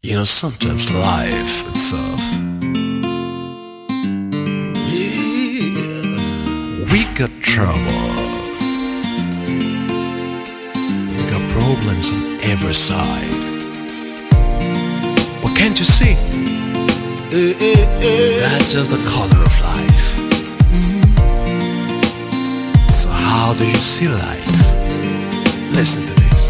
Sometimes life itself, we got trouble, we got problems on every side. What can't you see? That's just the color of life. So how do you see life? Listen to this.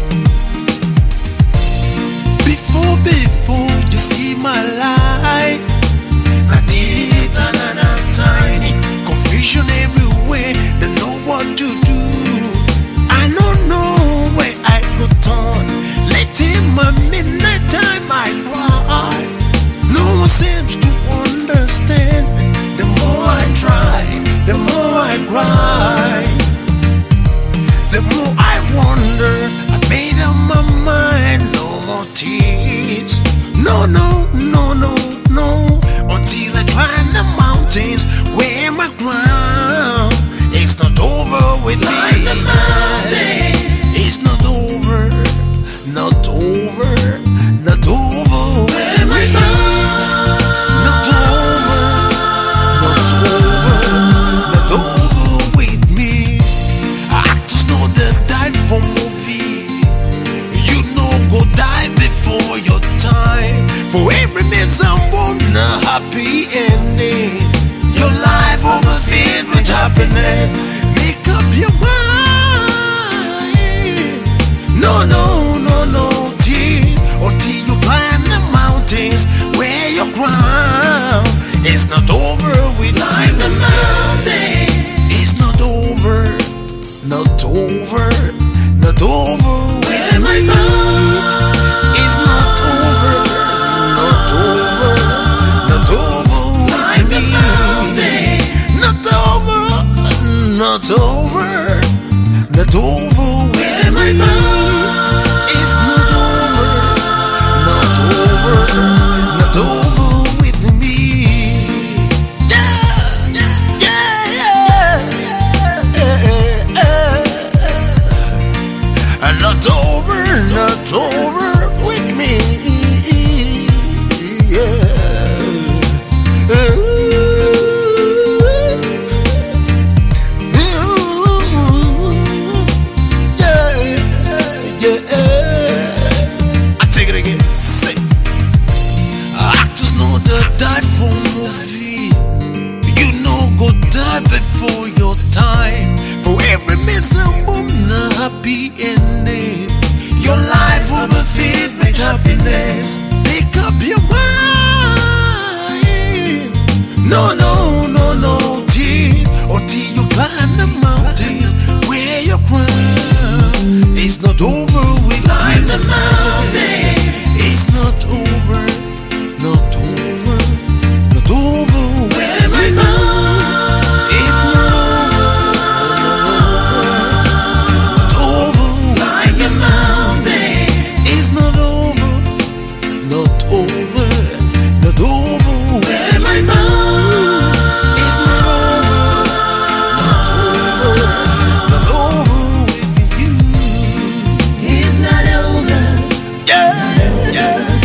Before you see my life, not teeny tiny, confusion everywhere, don't know what to do. I don't know where I could turn. Late in my midnight time I cry. No one seems to understand. The more I try, the more I cry. The more I wonder, I made up my mind. No more tears. No, until I climb the mountains where my ground is not over with me. Climb the mountain. It's not over, not over, not over with me. Not over, not over with me. Actors know they die for movie. You know go die before your time. For every man someone a happy ending. Your life overfilled with happiness. Make up your mind. No tears until you climb the mountains where your ground is not over with you. Climb the mountain. It's not over, not over, not over with my mind. It's not over, not over, not over with me. Not over, not over, not over with my mind. It's not over, not over, not over with me. Not over with me. I take it again. Say, actors know they die for movie. You know go die before your time. For every miserable, happy ending. Your life will be filled with happiness. Make up your mind. No tears until you climb the mountains where your crown is not over with. Climb the mountain. It's not over, not over, not over with my mind. It's not over. Climb the mountain. It's not over, not over, not over with my mind. It's not over, not over with you. It's not over, yeah.